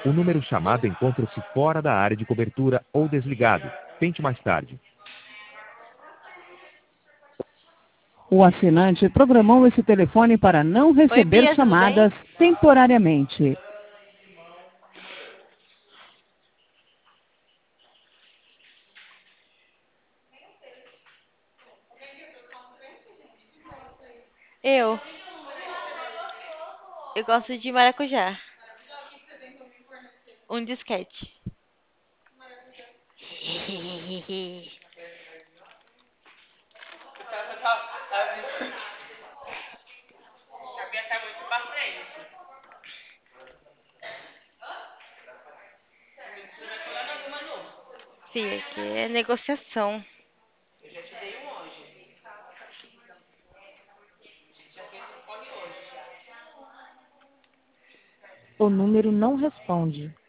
O número chamado encontra-se fora da área de cobertura ou desligado. Tente mais tarde. O assinante programou esse telefone para não Oi, receber Bia, tudo bem? chamadas temporariamente. Eu. Eu gosto de maracujá. Um disquete. Fia, aqui é negociação. O número não responde.